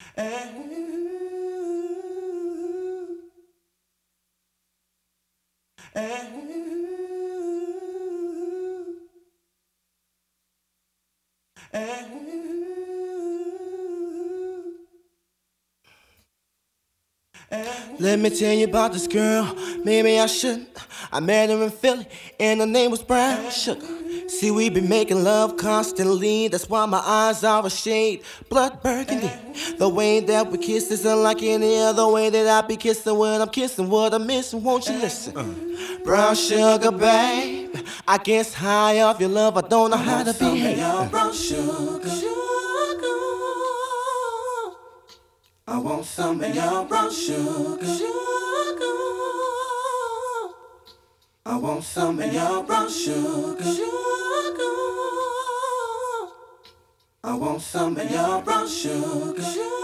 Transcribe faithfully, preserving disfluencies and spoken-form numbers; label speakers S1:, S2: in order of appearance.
S1: Let me tell you about this girl, maybe I shouldn't. I met her in Philly, and her name was Brown Sugar. See, we be making love constantly, that's why my eyes are a shade blood burgundy. The way that we kiss is unlike any other way that I be kissing when I'm kissing what I'm missing, won't you listen? Uh. Brown sugar, babe, I guess high off your love, I don't know how to behave. Brown sugar, sugar, I want some of your brown sugar, sugar. I want some of your brown sugar, sugar. I want some of your brown sugar, sugar.